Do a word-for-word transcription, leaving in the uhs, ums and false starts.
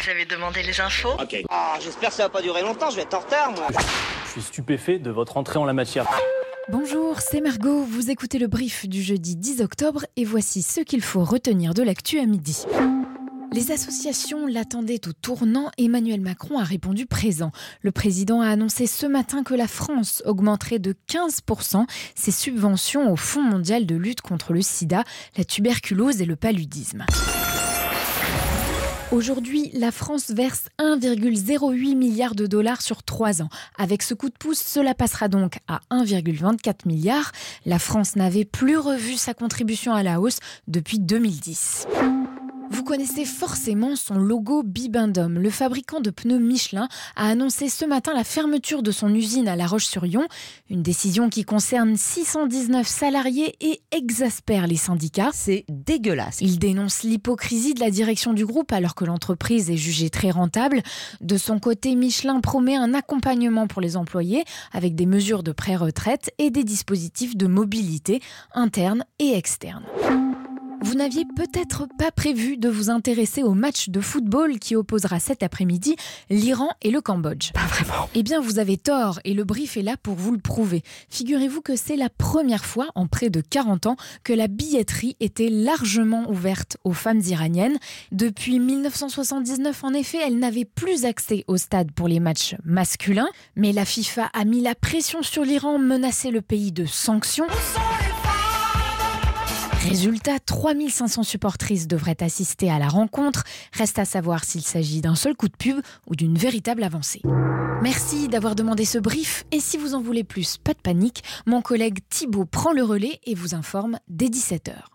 Vous avez demandé les infos? Ok. Ah, j'espère que ça va pas durer longtemps, je vais être en retard, moi. Je suis stupéfait de votre entrée en la matière. Bonjour, c'est Margot, vous écoutez le brief du jeudi dix octobre et voici ce qu'il faut retenir de l'actu à midi. Les associations l'attendaient au tournant, Emmanuel Macron a répondu présent. Le président a annoncé ce matin que la France augmenterait de quinze pour cent ses subventions au Fonds mondial de lutte contre le sida, la tuberculose et le paludisme. Aujourd'hui, la France verse un virgule zéro huit milliard de dollars sur trois ans. Avec ce coup de pouce, cela passera donc à un virgule vingt-quatre milliard. La France n'avait plus revu sa contribution à la hausse depuis deux mille dix. Vous connaissez forcément son logo Bibendum. Le fabricant de pneus Michelin a annoncé ce matin la fermeture de son usine à La Roche-sur-Yon. Une décision qui concerne six cent dix-neuf salariés et exaspère les syndicats. C'est dégueulasse. Il dénonce l'hypocrisie de la direction du groupe alors que l'entreprise est jugée très rentable. De son côté, Michelin promet un accompagnement pour les employés avec des mesures de pré-retraite et des dispositifs de mobilité interne et externe. Vous n'aviez peut-être pas prévu de vous intéresser au match de football qui opposera cet après-midi l'Iran et le Cambodge. Pas vraiment. Eh bien, vous avez tort et le brief est là pour vous le prouver. Figurez-vous que c'est la première fois en près de quarante ans que la billetterie était largement ouverte aux femmes iraniennes. Depuis mille neuf cent soixante-dix-neuf, en effet, elles n'avaient plus accès au stade pour les matchs masculins. Mais la FIFA a mis la pression sur l'Iran, menacé le pays de sanctions. Résultat, trois mille cinq cents supportrices devraient assister à la rencontre. Reste à savoir s'il s'agit d'un seul coup de pub ou d'une véritable avancée. Merci d'avoir demandé ce brief. Et si vous en voulez plus, pas de panique. Mon collègue Thibaut prend le relais et vous informe dès dix-sept heures.